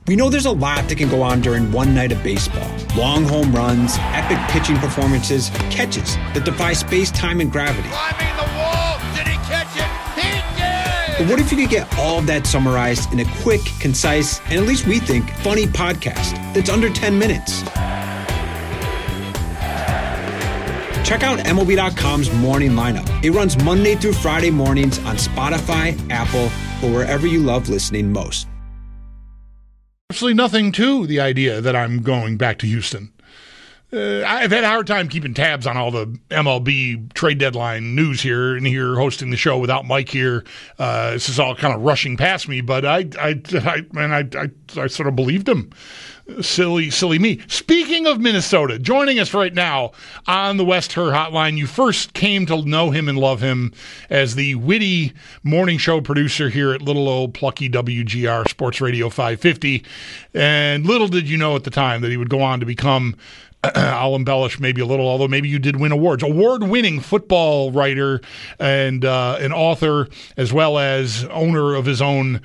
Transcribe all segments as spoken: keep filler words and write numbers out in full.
We know there's a lot that can go on during one night of baseball. Long home runs, epic pitching performances, catches that defy space, time, and gravity. Climbing the wall! Did he catch it? He did! But what if you could get all of that summarized in a quick, concise, and at least we think, funny podcast that's under ten minutes? Check out M L B dot com's Morning Lineup. It runs Monday through Friday mornings on Spotify, Apple, or wherever you love listening most. Absolutely nothing to the idea that I'm going back to Houston. Uh, I've had a hard time keeping tabs on all the M L B trade deadline news here and here hosting the show without Mike here. Uh, this is all kind of rushing past me, but I, I, I, man, I, I, I sort of believed him. Silly, silly me. Speaking of Minnesota, joining us right now on the West Her Hotline, you first came to know him and love him as the witty morning show producer here at little old plucky W G R Sports Radio five fifty. And little did you know at the time that he would go on to become I'll embellish maybe a little, although maybe you did win awards. Award-winning football writer and uh, an author, as well as owner of his own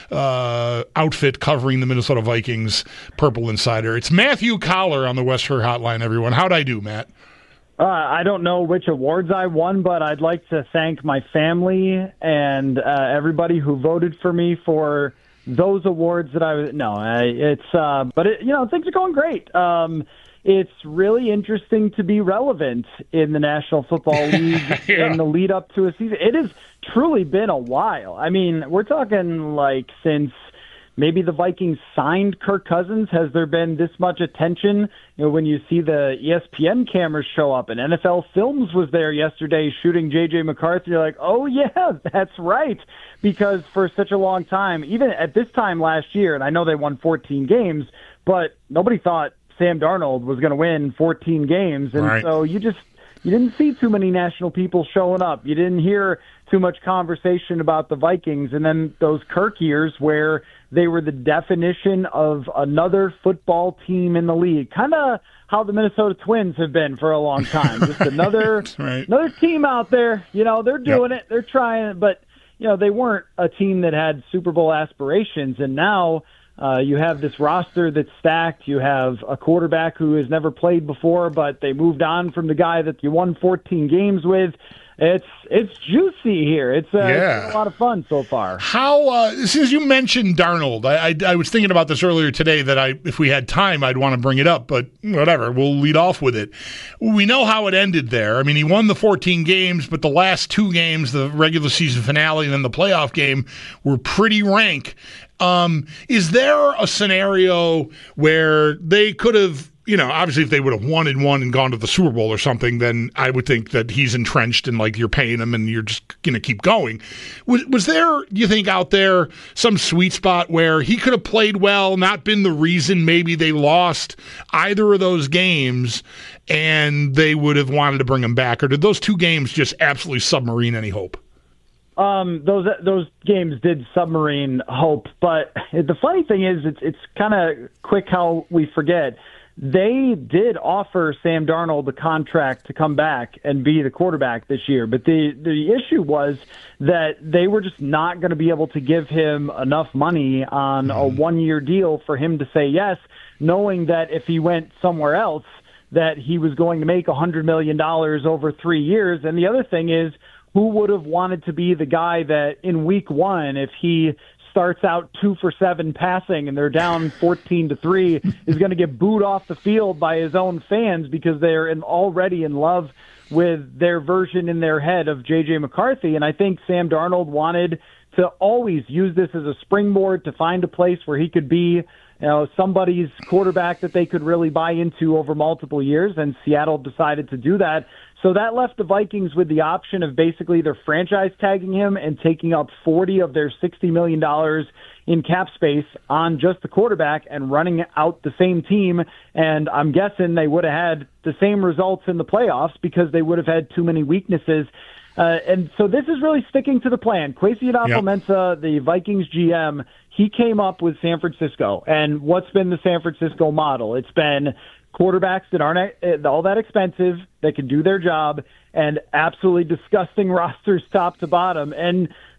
uh, outfit covering the Minnesota Vikings, Purple Insider. It's Matthew Coller on the West Her Hotline, everyone. How'd I do, Matt? Uh, I don't know which awards I won, but I'd like to thank my family and uh, everybody who voted for me for those awards that I was. No, I, it's, uh, but it, you know, things are going great. Um, It's really interesting to be relevant in the National Football League yeah. in the lead up to a season. It has truly been a while. I mean, we're talking like since maybe the Vikings signed Kirk Cousins, has there been this much attention? You know, when you see the E S P N cameras show up and N F L Films was there yesterday shooting J J McCarthy, you're like, oh, yeah, that's right. Because for such a long time, even at this time last year, and I know they won fourteen games, but nobody thought Sam Darnold was going to win fourteen games, and right. so you just you didn't see too many national people showing up. You didn't hear too much conversation about the Vikings, and then those Kirk years where they were the definition of another football team in the league, kind of how the Minnesota Twins have been for a long time. Just another right. another team out there. You know, they're doing yep. it, they're trying it, but you know they weren't a team that had Super Bowl aspirations, and now. Uh, you have this roster that's stacked. You have a quarterback who has never played before, but they moved on from the guy that you won fourteen games with. It's it's juicy here. It's, uh, yeah. it's been a lot of fun so far. How, uh, since you mentioned Darnold, I, I, I was thinking about this earlier today that I, if we had time, I'd want to bring it up, but whatever, we'll lead off with it. We know how it ended there. I mean, he won the fourteen games, but the last two games, the regular season finale and then the playoff game, were pretty rank. Um, is there a scenario where they could have, you know, obviously if they would have won and won and gone to the Super Bowl or something, then I would think that he's entrenched and like you're paying him and you're just going to keep going. Was, was there, you think, out there some sweet spot where he could have played well, not been the reason maybe they lost either of those games and they would have wanted to bring him back? Or did those two games just absolutely submarine any hope? Um, those those games did submarine hope, but the funny thing is, it's it's kind of quick how we forget. They did offer Sam Darnold the contract to come back and be the quarterback this year, but the the issue was that they were just not going to be able to give him enough money on a one-year deal for him to say yes, knowing that if he went somewhere else, that he was going to make one hundred million dollars over three years. And the other thing is, who would have wanted to be the guy that in week one, if he starts out two for seven passing and they're down fourteen to three, is going to get booed off the field by his own fans because they're in, already in love with their version in their head of J J McCarthy. And I think Sam Darnold wanted to always use this as a springboard to find a place where he could be, you know, somebody's quarterback that they could really buy into over multiple years, and Seattle decided to do that. So that left the Vikings with the option of basically either franchise tagging him and taking up forty of their sixty million dollars in cap space on just the quarterback and running out the same team. And I'm guessing they would have had the same results in the playoffs because they would have had too many weaknesses. Uh, and so this is really sticking to the plan. Kwesi Adofo-Mensah, yep. the Vikings G M, he came up with San Francisco. And what's been the San Francisco model? It's been quarterbacks that aren't all that expensive, that can do their job, and absolutely disgusting rosters top to bottom. And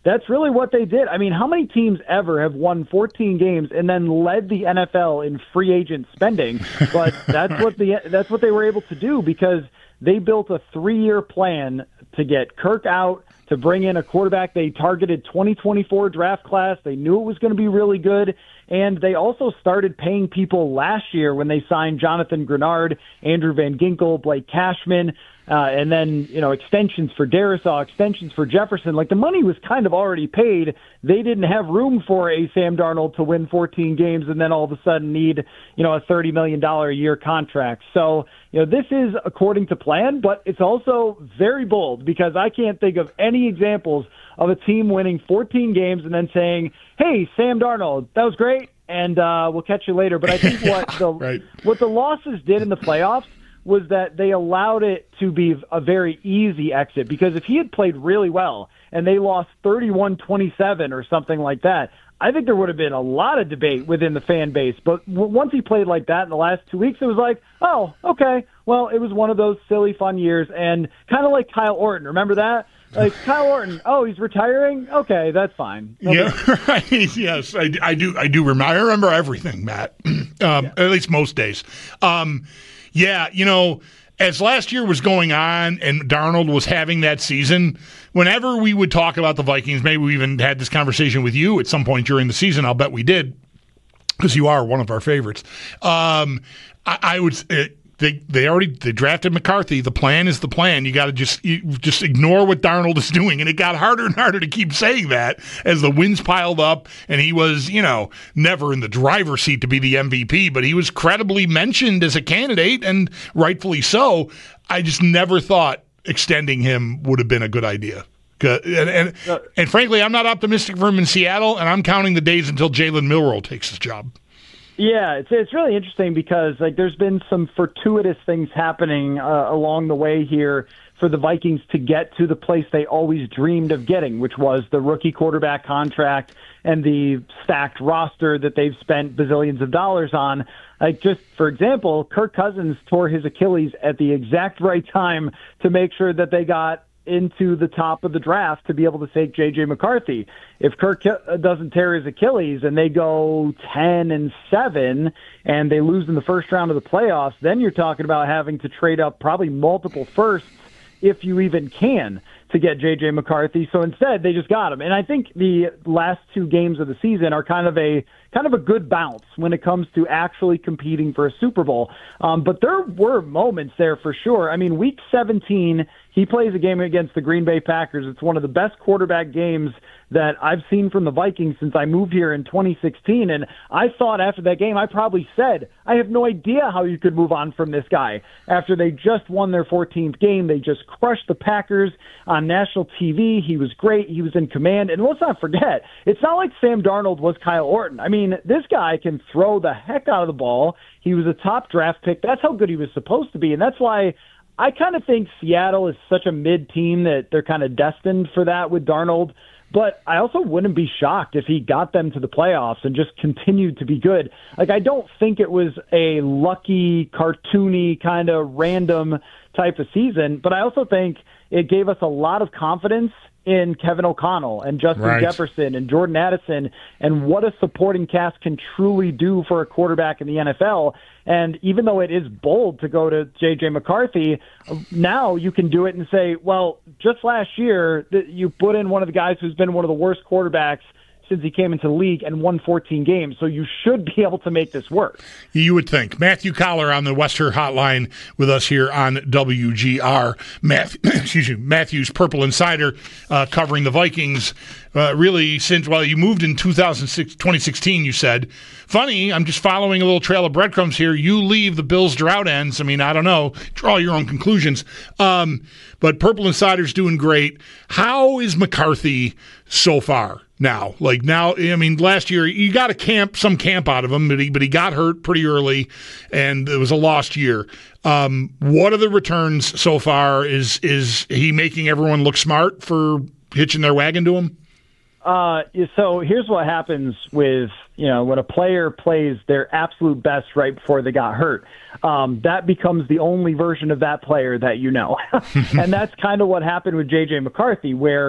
that's really what they did. I mean, how many teams ever have won fourteen games and then led the N F L in free agent spending? But that's what the that's what they were able to do, because they built a three-year plan to get Kirk out, to bring in a quarterback. They targeted twenty twenty-four draft class. They knew it was going to be really good. And they also started paying people last year when they signed Jonathan Grenard, Andrew Van Ginkel, Blake Cashman, uh, and then, you know, extensions for Darisaw, extensions for Jefferson. Like, the money was kind of already paid. They didn't have room for a Sam Darnold to win fourteen games and then all of a sudden need, you know, a thirty million dollars a year contract. So, you know, this is according to plan, but it's also very bold, because I can't think of any examples of a team winning fourteen games and then saying, hey, Sam Darnold, that was great, and uh, we'll catch you later. But I think what the right. what the losses did in the playoffs was that they allowed it to be a very easy exit, because if he had played really well and they lost thirty-one twenty-seven or something like that, I think there would have been a lot of debate within the fan base. But w- once he played like that in the last two weeks, it was like, oh, okay, well, it was one of those silly fun years. And kind of like Kyle Orton, remember that? Like, Kyle Orton, oh, he's retiring? Okay, that's fine. No yeah, right. Yes, I, I do. I do remember. I remember everything, Matt. um, yeah. At least most days. Um, yeah, you know, as last year was going on and Darnold was having that season, whenever we would talk about the Vikings, maybe we even had this conversation with you at some point during the season. I'll bet we did, because you are one of our favorites. Um, I, I would. Uh, They they already they drafted McCarthy. The plan is the plan. You got to just you just ignore what Darnold is doing, and it got harder and harder to keep saying that as the wins piled up. And he was, you know, never in the driver's seat to be the M V P, but he was credibly mentioned as a candidate, and rightfully so. I just never thought extending him would have been a good idea. And and, and frankly, I'm not optimistic for him in Seattle, and I'm counting the days until Jalen Milroe takes his job. Yeah, it's it's really interesting, because like there's been some fortuitous things happening uh, along the way here for the Vikings to get to the place they always dreamed of getting, which was the rookie quarterback contract and the stacked roster that they've spent bazillions of dollars on. Like, just for example, Kirk Cousins tore his Achilles at the exact right time to make sure that they got into the top of the draft to be able to take J J McCarthy. If Kirk doesn't tear his Achilles and they go ten and seven and they lose in the first round of the playoffs, then you're talking about having to trade up probably multiple firsts, if you even can, to get J J McCarthy. So instead, they just got him. And I think the last two games of the season are kind of a kind of a good bounce when it comes to actually competing for a Super Bowl. Um, but there were moments there for sure. I mean, week seventeen, he plays a game against the Green Bay Packers. It's one of the best quarterback games that I've seen from the Vikings since I moved here in twenty sixteen. And I thought after that game, I probably said, I have no idea how you could move on from this guy. After they just won their fourteenth game, they just crushed the Packers on national T V. He was great. He was in command. And let's not forget, it's not like Sam Darnold was Kyle Orton. I mean, this guy can throw the heck out of the ball. He was a top draft pick. That's how good he was supposed to be. And that's why I kind of think Seattle is such a mid team that they're kind of destined for that with Darnold. But I also wouldn't be shocked if he got them to the playoffs and just continued to be good. Like, I don't think it was a lucky, cartoony, kind of random type of season, but I also think it gave us a lot of confidence in Kevin O'Connell and Justin right. Jefferson and Jordan Addison, and what a supporting cast can truly do for a quarterback in the N F L. And even though it is bold to go to J J McCarthy, now you can do it and say, well, just last year you put in one of the guys who's been one of the worst quarterbacks since he came into the league and won fourteen games. So you should be able to make this work. You would think. Matthew Collar on the Western Hotline with us here on W G R. Matthew, excuse me, Matthew's Purple Insider uh, covering the Vikings uh, really since, well, you moved in two thousand six, twenty sixteen, you said. Funny, I'm just following a little trail of breadcrumbs here. You leave, the Bills' drought ends. I mean, I don't know. Draw your own conclusions. Um, but Purple Insider's doing great. How is McCarthy so far? Now, like now, I mean, last year you got a camp, some camp out of him, but he, but he got hurt pretty early, and it was a lost year. Um, what are the returns so far? Is is he making everyone look smart for hitching their wagon to him? Uh, so here's what happens with, you know, when a player plays their absolute best right before they got hurt. Um, that becomes the only version of that player that you know, and that's kind of what happened with J J McCarthy, where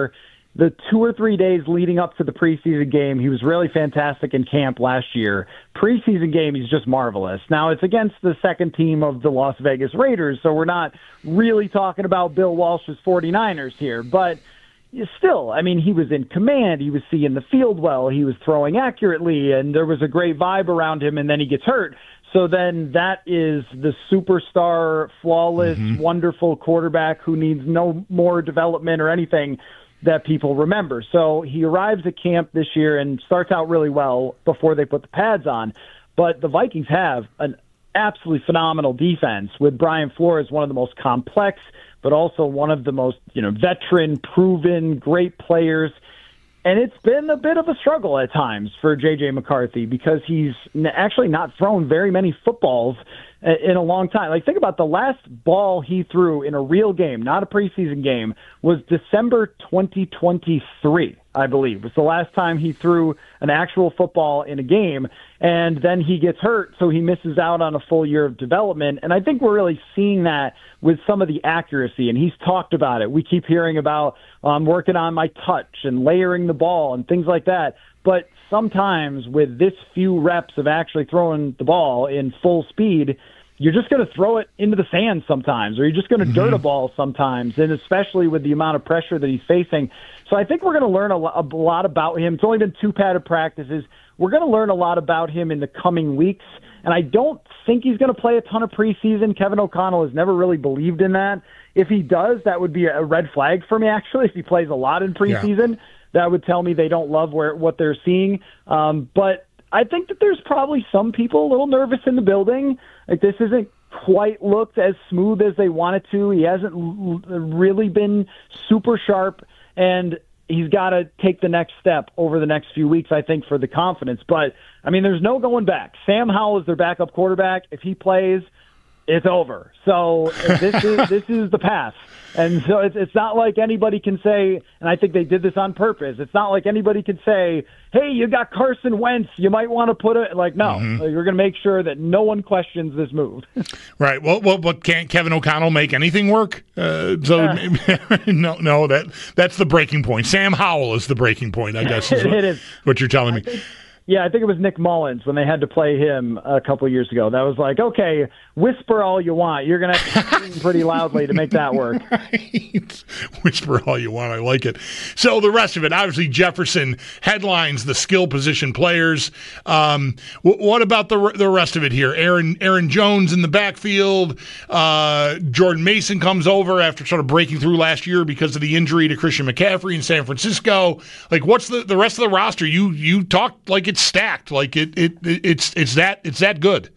the two or three days leading up to the preseason game, he was really fantastic in camp last year. Preseason game, he's just marvelous. Now, it's against the second team of the Las Vegas Raiders, so we're not really talking about Bill Walsh's 49ers here. But still, I mean, he was in command. He was seeing the field well. He was throwing accurately, and there was a great vibe around him, and then he gets hurt. So then that is the superstar, flawless, mm-hmm. wonderful quarterback who needs no more development or anything that people remember. So he arrives at camp this year and starts out really well before they put the pads on. But the Vikings have an absolutely phenomenal defense with Brian Flores, one of the most complex, but also one of the most, you know, veteran, proven, great players. And it's been a bit of a struggle at times for J J. McCarthy because he's actually not thrown very many footballs in a long time. Like, think about the last ball he threw in a real game, not a preseason game, was December twenty twenty-three, I believe. It was the last time he threw an actual football in a game, and then he gets hurt, so he misses out on a full year of development. And I think we're really seeing that with some of the accuracy, and he's talked about it. We keep hearing about um, working on my touch and layering the ball and things like that. But sometimes with this few reps of actually throwing the ball in full speed, you're just going to throw it into the sand sometimes, or you're just going to mm-hmm. dirt a ball sometimes, and especially with the amount of pressure that he's facing. So I think we're going to learn a lot about him. It's only been two padded practices. We're going to learn a lot about him in the coming weeks, and I don't think he's going to play a ton of preseason. Kevin O'Connell has never really believed in that. If he does, that would be a red flag for me, actually, if he plays a lot in preseason. Yeah. That would tell me they don't love where what they're seeing. Um, but I think that there's probably some people a little nervous in the building. Like, this isn't quite looked as smooth as they want it to. He hasn't l- really been super sharp, and he's got to take the next step over the next few weeks, I think, for the confidence. But, I mean, there's no going back. Sam Howell is their backup quarterback. If he plays, it's over. So this is this is the path. And so it's it's not like anybody can say, and I think they did this on purpose, it's not like anybody can say, hey, you got Carson Wentz, you might want to put it, like, no, mm-hmm. you're going to make sure that no one questions this move. Right. Well, well, but can't Kevin O'Connell make anything work? Uh, so uh, no, no, that that's the breaking point. Sam Howell is the breaking point, I guess, is what, it is. what you're telling me. Think, yeah, I think it was Nick Mullins when they had to play him a couple of years ago. That was like, okay, whisper all you want. You're going to have to scream pretty loudly to make that work. Right. Whisper all you want. I like it. So the rest of it, obviously Jefferson headlines the skill position players. Um, w- what about the the rest of it here? Aaron Aaron Jones in the backfield. Uh, Jordan Mason comes over after sort of breaking through last year because of the injury to Christian McCaffrey in San Francisco. Like, what's the, the rest of the roster? You you talked like it's stacked, like it, it it's it's that it's that good.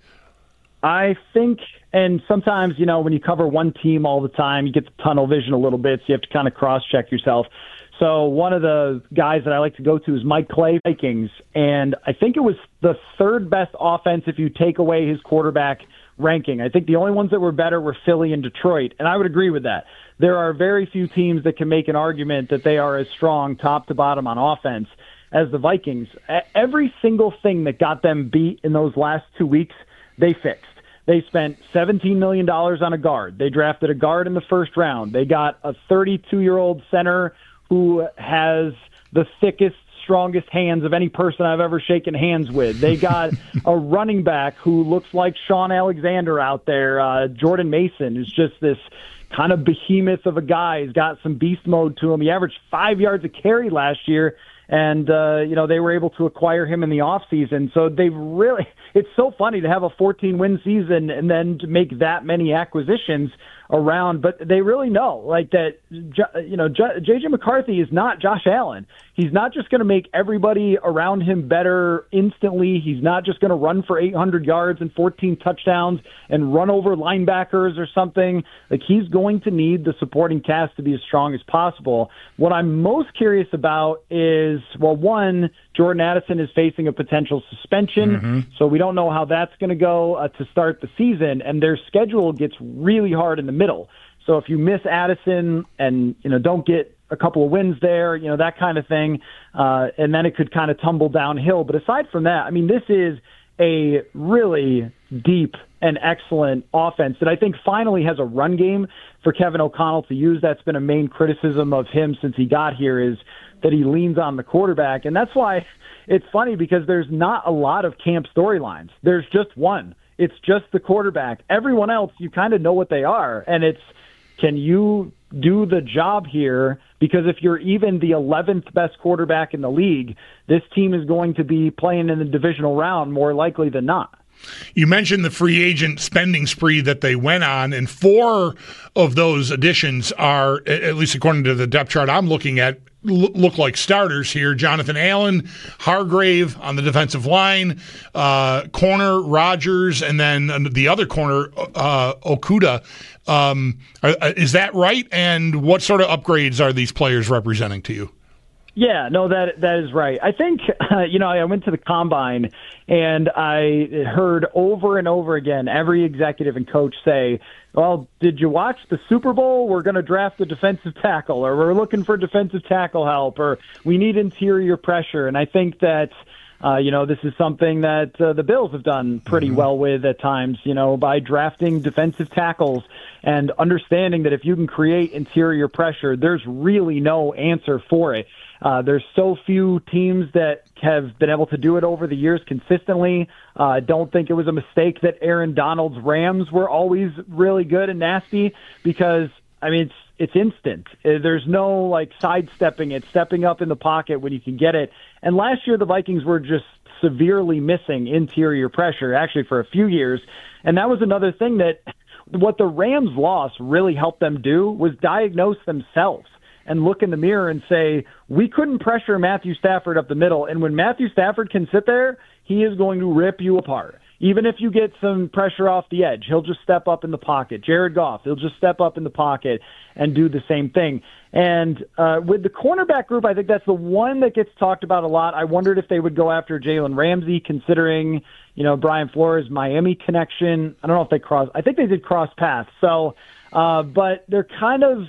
I think, and sometimes, you know, when you cover one team all the time, you get the tunnel vision a little bit, so you have to kind of cross-check yourself. So one of the guys that I like to go to is Mike Clay, Vikings, and I think it was the third best offense if you take away his quarterback ranking. I think the only ones that were better were Philly and Detroit, and I would agree with that. There are very few teams that can make an argument that they are as strong top to bottom on offense as the Vikings. Every single thing that got them beat in those last two weeks, they fixed. They spent seventeen million dollars on a guard. They drafted a guard in the first round. They got a thirty-two-year-old center who has the thickest, strongest hands of any person I've ever shaken hands with. They got a running back who looks like Sean Alexander out there. Uh, Jordan Mason is just this kind of behemoth of a guy. He's got some beast mode to him. He averaged five yards a carry last year. And, uh, you know, they were able to acquire him in the offseason. So they've really – it's so funny to have a fourteen-win season and then to make that many acquisitions around. But they really know, like, that, you know, J J. McCarthy is not Josh Allen. He's not just going to make everybody around him better instantly. He's not just going to run for eight hundred yards and fourteen touchdowns and run over linebackers or something. Like, he's going to need the supporting cast to be as strong as possible. What I'm most curious about is, well, one, Jordan Addison is facing a potential suspension, mm-hmm. so we don't know how that's going to go uh, to start the season, and their schedule gets really hard in the middle. So if you miss Addison and, you know, don't get a couple of wins there, you know, that kind of thing, uh, and then it could kind of tumble downhill. But aside from that, I mean, this is a really deep and excellent offense that I think finally has a run game for Kevin O'Connell to use. That's been a main criticism of him since he got here, is that he leans on the quarterback. And that's why it's funny, because there's not a lot of camp storylines. There's just one. It's just the quarterback. Everyone else, you kind of know what they are. And it's, can you do the job here? Because if you're even the eleventh best quarterback in the league, this team is going to be playing in the divisional round more likely than not. You mentioned the free agent spending spree that they went on, and four of those additions are, at least according to the depth chart I'm looking at, look like starters here. Jonathan Allen, Hargrave on the defensive line, uh, corner Rogers, and then the other corner, uh, Okuda. Um, is that right? And what sort of upgrades are these players representing to you? Yeah, no, that that is right. I think, uh, you know, I went to the Combine, and I heard over and over again every executive and coach say, well, did you watch the Super Bowl? We're going to draft a defensive tackle, or we're looking for defensive tackle help, or we need interior pressure. And I think that, uh, you know, this is something that uh, the Bills have done pretty mm-hmm. well with at times, you know, by drafting defensive tackles and understanding that if you can create interior pressure, there's really no answer for it. Uh, there's so few teams that have been able to do it over the years consistently. Uh, I don't think it was a mistake that Aaron Donald's Rams were always really good and nasty, because, I mean, it's it's instant. There's no, like, sidestepping it, stepping up in the pocket when you can get it. And last year the Vikings were just severely missing interior pressure, actually, for a few years. And that was another thing that what the Rams' loss really helped them do was diagnose themselves and look in the mirror and say, we couldn't pressure Matthew Stafford up the middle. And when Matthew Stafford can sit there, he is going to rip you apart. Even if you get some pressure off the edge, he'll just step up in the pocket. Jared Goff, he'll just step up in the pocket and do the same thing. And uh, with the cornerback group, I think that's the one that gets talked about a lot. I wondered if they would go after Jalen Ramsey, considering, you know, Brian Flores' Miami connection. I don't know if they cross. I think they did cross paths. So, Uh, but they're kind of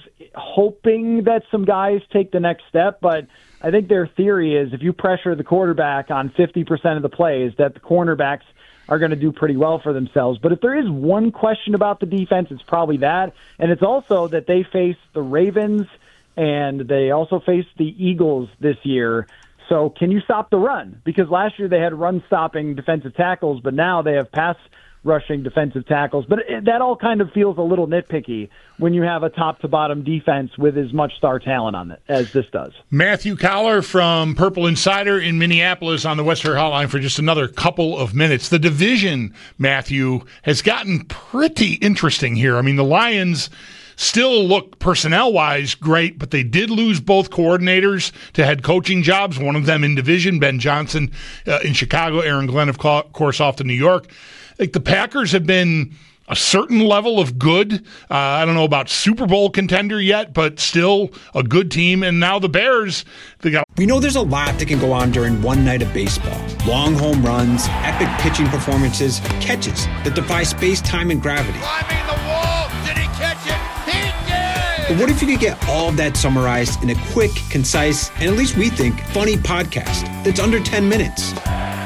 hoping that some guys take the next step. But I think their theory is if you pressure the quarterback on fifty percent of the plays, that the cornerbacks are going to do pretty well for themselves. But if there is one question about the defense, it's probably that. And it's also that they face the Ravens and they also face the Eagles this year. So can you stop the run? Because last year they had run-stopping defensive tackles, but now they have pass rushing defensive tackles. But it, that all kind of feels a little nitpicky when you have a top-to-bottom defense with as much star talent on it as this does. Matthew Coller from Purple Insider in Minneapolis on the Western Hotline for just another couple of minutes. The division, Matthew, has gotten pretty interesting here. I mean, the Lions still look personnel-wise great, but they did lose both coordinators to head coaching jobs, one of them in division, Ben Johnson uh, in Chicago, Aaron Glenn, of course, off to New York. Like, the Packers have been a certain level of good. Uh, I don't know about Super Bowl contender yet, but still a good team. And now the Bears, they got. We know there's a lot that can go on during one night of baseball. Long home runs, epic pitching performances, catches that defy space, time, and gravity. Climbing the wall. Did he catch it? He did! But what if you could get all of that summarized in a quick, concise, and at least we think, funny podcast that's under ten minutes?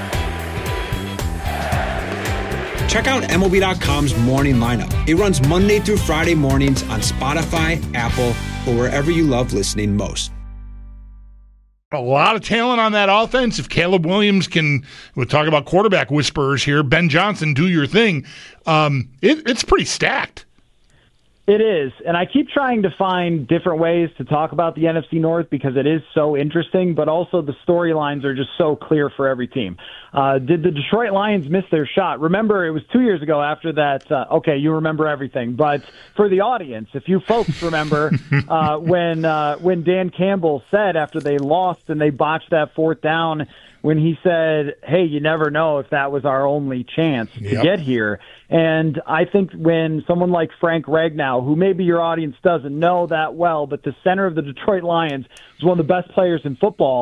Check out M L B dot com's Morning Lineup. It runs Monday through Friday mornings on Spotify, Apple, or wherever you love listening most. A lot of talent on that offense. If Caleb Williams can, we'll talk about quarterback whisperers here, Ben Johnson, do your thing. Um, it, it's pretty stacked. It is, and I keep trying to find different ways to talk about the N F C North because it is so interesting, but also the storylines are just so clear for every team. Uh, did the Detroit Lions miss their shot? Remember, it was two years ago after that. Uh, okay, you remember everything, but for the audience, if you folks remember uh, when uh, when Dan Campbell said after they lost and they botched that fourth down, when he said, hey, you never know if that was our only chance to Yep. get here. And I think when someone like Frank Ragnow, who maybe your audience doesn't know that well, but the center of the Detroit Lions is one of the best players in football,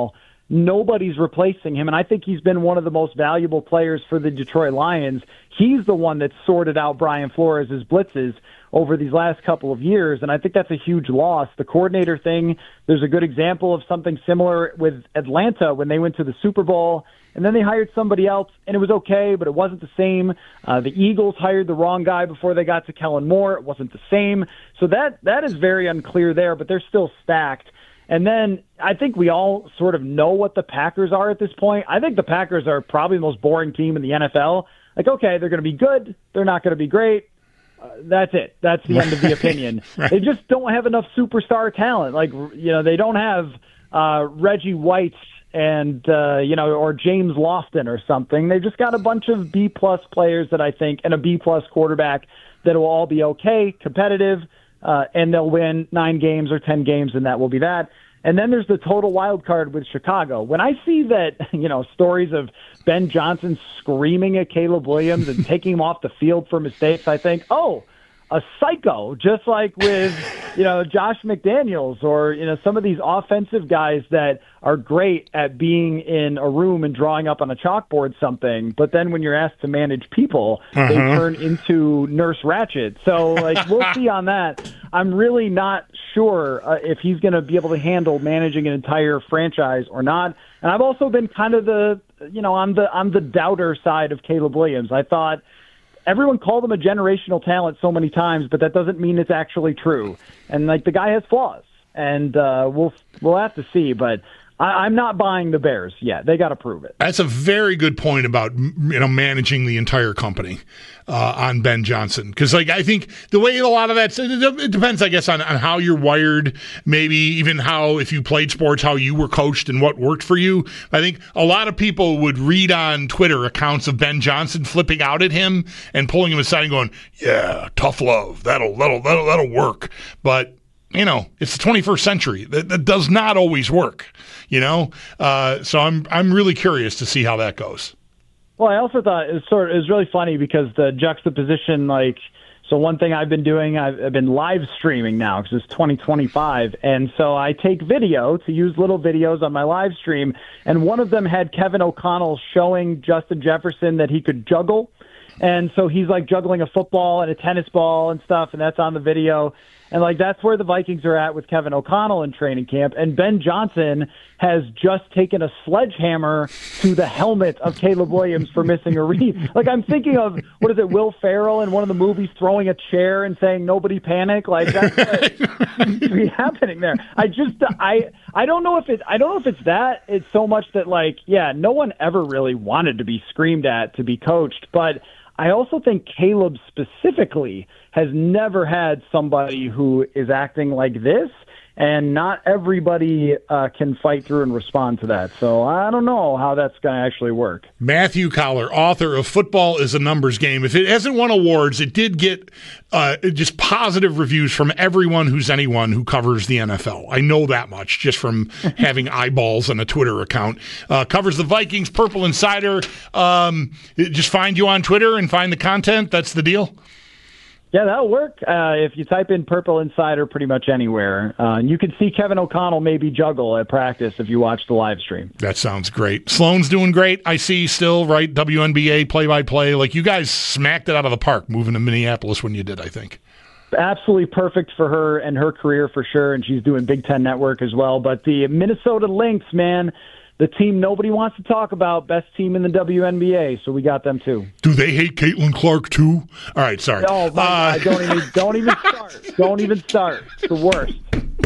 nobody's replacing him. And I think he's been one of the most valuable players for the Detroit Lions. He's the one that sorted out Brian Flores' blitzes over these last couple of years, and I think that's a huge loss. The coordinator thing, there's a good example of something similar with Atlanta when they went to the Super Bowl, and then they hired somebody else, and it was okay, but it wasn't the same. Uh, the Eagles hired the wrong guy before they got to Kellen Moore. It wasn't the same. So that that is very unclear there, but they're still stacked. And then I think we all sort of know what the Packers are at this point. I think the Packers are probably the most boring team in the N F L. Like, okay, they're going to be good. They're not going to be great. Uh, that's it. That's the end of the opinion. Right. They just don't have enough superstar talent. Like, you know, they don't have uh, Reggie White and, uh, you know, or James Lofton or something. They just got a bunch of B-plus players that I think, and a B-plus quarterback that will all be okay, competitive, uh, and they'll win nine games or ten games, and that will be that. And then there's the total wild card with Chicago. When I see that, you know, stories of Ben Johnson screaming at Caleb Williams and taking him off the field for mistakes, I think, oh, a psycho, just like with, you know, Josh McDaniels or, you know, some of these offensive guys that are great at being in a room and drawing up on a chalkboard something, but then when you're asked to manage people, uh-huh. they turn into Nurse Ratched. So, like, we'll see on that. I'm really not sure uh, if he's going to be able to handle managing an entire franchise or not. And I've also been kind of the, you know, I'm the I'm the doubter side of Caleb Williams. I thought everyone called him a generational talent so many times, but that doesn't mean it's actually true. And like the guy has flaws, and uh, we'll we'll have to see. But I, I'm not buying the Bears yet. They got to prove it. That's a very good point about, you know, managing the entire company uh, on Ben Johnson. Because, like, I think the way a lot of that, it depends, I guess, on, on how you're wired, maybe even how, if you played sports, how you were coached and what worked for you. I think a lot of people would read on Twitter accounts of Ben Johnson flipping out at him and pulling him aside and going, yeah, tough love. That'll, that'll, that'll, that'll work. But, you know, it's the twenty-first century. That, that does not always work, you know? Uh, so I'm I'm really curious to see how that goes. Well, I also thought it was sort of, it was really funny because the juxtaposition, like, so one thing I've been doing, I've, I've been live streaming now because it's twenty twenty-five. And so I take video to use little videos on my live stream. And one of them had Kevin O'Connell showing Justin Jefferson that he could juggle. And so he's like juggling a football and a tennis ball and stuff, and that's on the video. And like that's where the Vikings are at with Kevin O'Connell in training camp. And Ben Johnson has just taken a sledgehammer to the helmet of Caleb Williams for missing a read. Like I'm thinking of, what is it, Will Ferrell in one of the movies throwing a chair and saying nobody panic. Like that's what seems to be happening there. I just I I don't know if it I don't know if it's that. It's so much that like yeah, no one ever really wanted to be screamed at to be coached, but I also think Caleb specifically has never had somebody who is acting like this, and not everybody uh, can fight through and respond to that. So I don't know how that's going to actually work. Matthew Coller, author of Football is a Numbers Game. If it hasn't won awards, it did get uh, just positive reviews from everyone who's anyone who covers the N F L. I know that much just from having eyeballs on a Twitter account. Uh, covers the Vikings, Purple Insider. Um, just find you on Twitter and find the content. That's the deal. Yeah, that'll work. Uh, if you type in Purple Insider pretty much anywhere. Uh, and you can see Kevin O'Connell maybe juggle at practice if you watch the live stream. That sounds great. Sloan's doing great. I see still, right? W N B A play-by-play. Like, you guys smacked it out of the park moving to Minneapolis when you did, I think. Absolutely perfect for her and her career for sure, and she's doing Big Ten Network as well. But the Minnesota Lynx, man, the team nobody wants to talk about, best team in the W N B A, so we got them too. Do they hate Caitlin Clark too? All right, sorry. Oh my uh, God, don't even don't even start. Don't even start. It's the worst.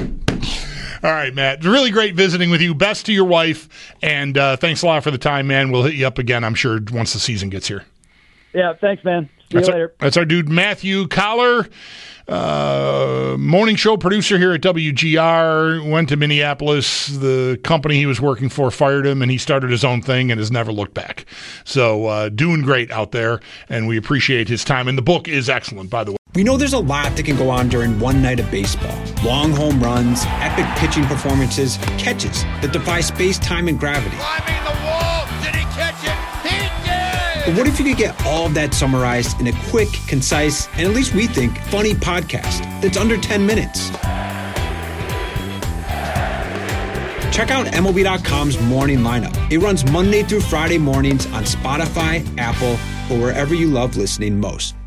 All right, Matt. Really great visiting with you. Best to your wife, and uh, thanks a lot for the time, man. We'll hit you up again, I'm sure, once the season gets here. Yeah, thanks, man. See that's you later. Our, that's our dude, Matthew Coller. Uh, morning show producer here at W G R, went to Minneapolis. The company he was working for fired him, and he started his own thing and has never looked back. So uh, doing great out there, and we appreciate his time. And the book is excellent, by the way. We know there's a lot that can go on during one night of baseball. Long home runs, epic pitching performances, catches that defy space, time, and gravity. Climbing the wall, did he catch it? He did! But what if you could get all of that summarized in a quick, concise, and at least we think, funny podcast that's under ten minutes? Check out M L B dot com's Morning Lineup. It runs Monday through Friday mornings on Spotify, Apple, or wherever you love listening most.